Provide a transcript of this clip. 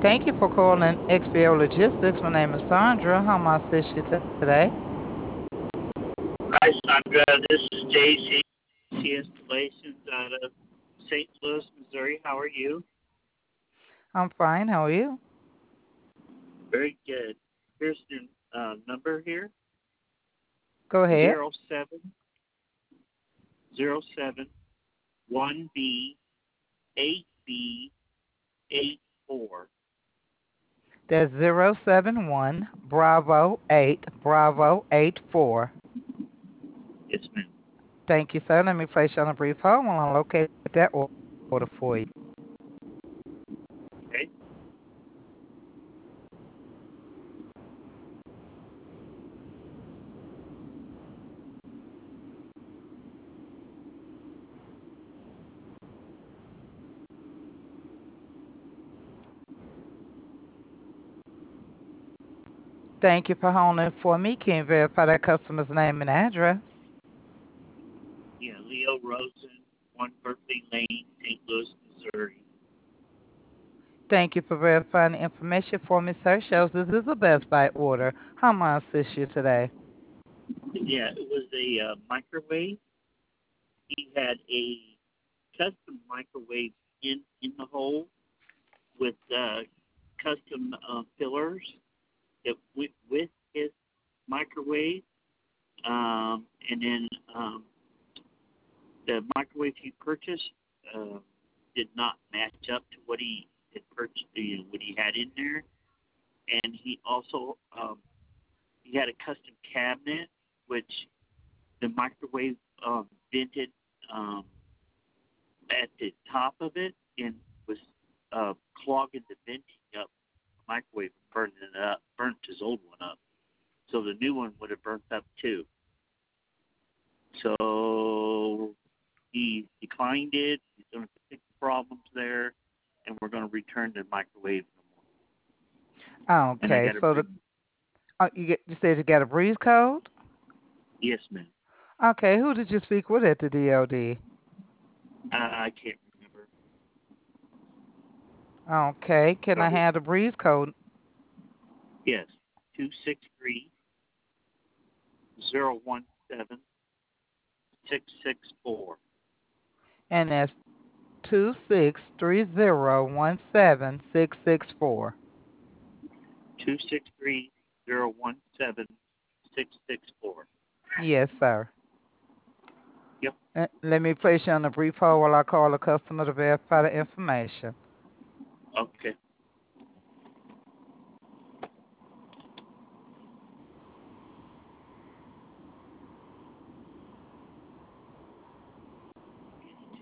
Thank you for calling XPO Logistics. My name is Sandra. How may I assist you today? Hi, Sandra. This is JC Installations out of St. Louis, Missouri. How are you? I'm fine. How are you? Very good. Here's your number here: Go ahead. 0707-1B8B84. That's 071 Bravo 8 Bravo 84. Yes, ma'am. Thank you, sir. Let me place you on a brief hold while I locate that order for you. Okay. Thank you for holding for me. Can you verify that customer's name and address? Yeah, Leo Rosen, 1 Berkeley Lane, St. Louis, Missouri. Thank you for verifying the information for me, sir. Shows this is a Best Buy order. How may I assist you today? Yeah, it was a microwave. He had a custom microwave in the hole with custom fillers that went with his microwave, and then the microwave he purchased uh, did not match up to what he had purchased, what he had in there, and he also he had a custom cabinet which the microwave vented um, at the top of it and was clogging the venting up microwave and burning it up, burnt his old one up. So the new one would have burnt up too. So he declined it. He's going to fix the problems there, and we're going to return the microwave no more. And I Okay, got to so bring. you said you got a breeze code? Yes, ma'am. Okay, who did you speak with at the DOD? I can't remember. Okay, can I Sorry. have the breeze code? Yes, 263-017-664. And that's 26301766 263-017-664. Yes, sir. Yep. Let me place you on a brief hold while I call the customer to verify the information. Okay.